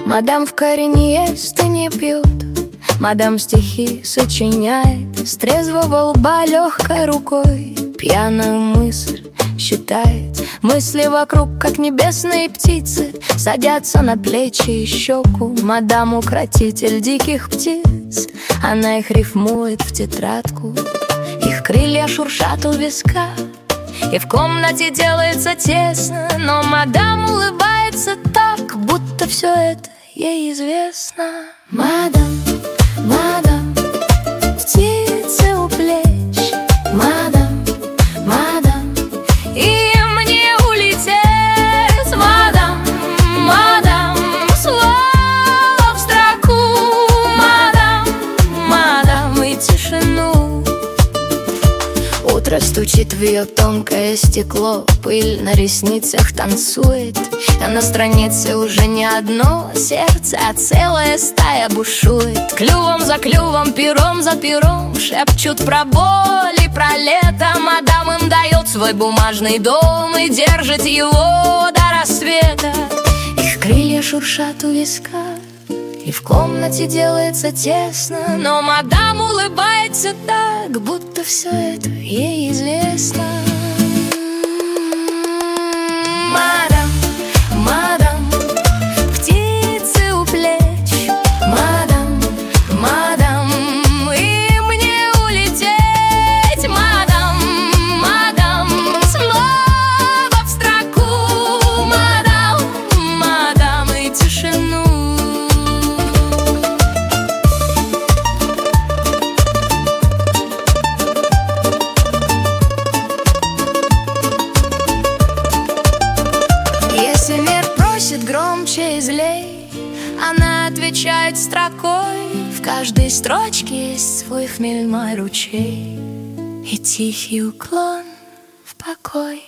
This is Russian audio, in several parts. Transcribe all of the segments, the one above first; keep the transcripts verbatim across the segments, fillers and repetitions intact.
Мадам в каре не ест и не пьет, мадам стихи сочиняет, с трезвого лба легкой рукой пьяную мысль считает. Мысли вокруг, как небесные птицы, садятся на плечи и щеку. Мадам укротитель диких птиц, она их рифмует в тетрадку. Их крылья шуршат у виска, и в комнате делается тесно, но мадам улыбается так, будто все это ей известно. Мадам, мадам, птицы у плеч, мадам, мадам, и мне улететь, мадам, мадам, слово в строку, мадам, мадам, и тишину. Утро стучит в ее тонкое стекло, пыль на ресницах танцует, а на странице уже не одно сердце, а целая стая бушует. Клювом за клювом, пером за пером шепчут про боль и про лето. Мадам им дает свой бумажный дом и держит его до рассвета. Их крылья шуршат у виска, и в комнате делается тесно, но мадам улыбается так, будто все это ей известно. Мадам, мадам, птицы у плеч, мадам, мадам, и мне улететь, мадам, мадам, снова в строку, мадам, мадам, и тишину. Если мир просит громче и злей, она отвечает строкой. В каждой строчке есть свой хмельной ручей и тихий уклон в покой.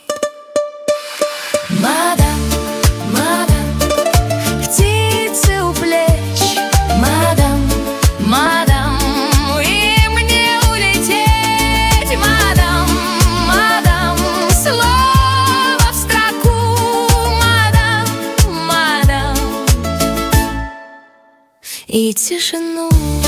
Мадам, мадам, птицы у плеч, мадам, мадам, и мне улететь, мадам, мадам, слово в строку, мадам, мадам, и тишину.